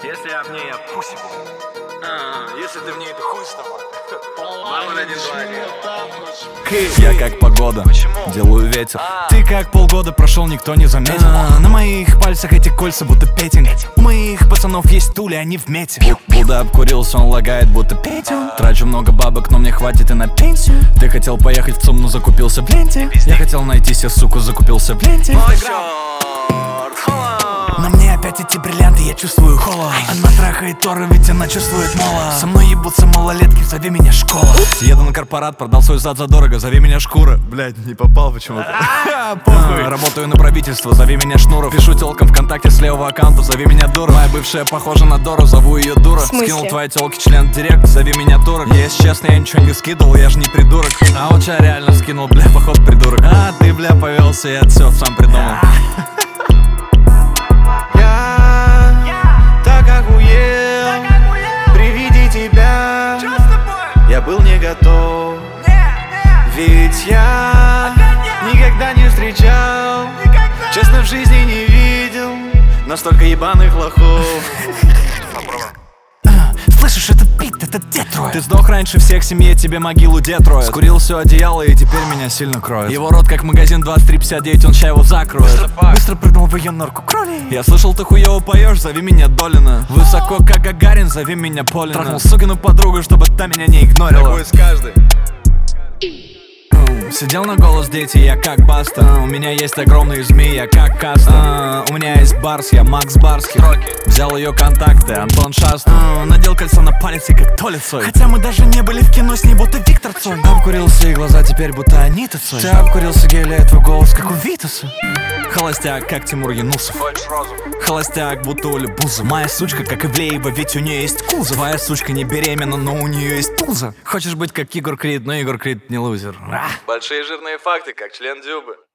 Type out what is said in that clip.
Если я в ней, я пусть буду. Если ты в ней, то хуй с тобой. Мама на 1-2. Я как погода, делаю ветер. Ты как полгода прошел, никто не заметил. На моих пальцах эти кольца будто петинг. У моих пацанов есть тули, они в мете. Будда обкурился, он лагает, будто петел. Трачу много бабок, но мне хватит и на пенсию. Ты хотел поехать в ЦУМ, но закупился в ленте. Я хотел найти себе суку, закупился в ленте. На мне опять эти бриллианты, я чувствую холод. Она трахает Тора, ведь она чувствует молот. Со мной ебутся малолетки, зови меня школа. Еду на корпорат, продал свой зад задорого, зови меня Шкура. Блядь, не попал почему-то. Работаю на правительство, зови меня Шнуров. Пишу телкам ВКонтакте с левого аккаунта, зови меня Дура. Моя бывшая похожа на Дору, зову ее Дура. Скинул твоей телке член директ, зови меня Турок. Если честно, я ничего не скидывал, я же не придурок. А вот я реально скинул, бля, поход придурок. А ты, бля, повелся, я все сам придумал. Я был не готов, ведь я никогда не встречал, честно в жизни не видел настолько ебаных лохов. Слышишь, это бит, это Детройт. Ты сдох раньше всех в семье, тебе могилу Детройт. Скурил все одеяло и теперь меня сильно кроет. Его рот как магазин 2359, он ща его закроет. Быстро прыгнул в ее норку крови. Я слышал, ты хуёво поешь, зови меня Долина. Высоко как Гагарин, зови меня Полина. Трахнул сукину подругу, чтобы та меня не игнорила. Такой с каждой. Сидел на голос, дети, я как Баста. У меня есть огромные змеи, я как Каста. У меня есть Барс, я Макс Барский. Взял ее контакты, Антон Шаста. Надел кольцо на палец и как Толя Цой. Хотя мы даже не были в кино с ней, будто Виктор Цой. Обкурился и глаза теперь будто Анита Цой. Ты обкурился геля, твой голос как у Витуса. Холостяк, как Тимур Юнусов. Холостяк, будто Оля Буза. Моя сучка, как Ивлеева, ведь у нее есть кузов. Твоя сучка не беременна, но у нее есть пузо. Хочешь быть как Егор Крид, но Егор Крид не лузер. Большие жирные факты, как член Дзюбы.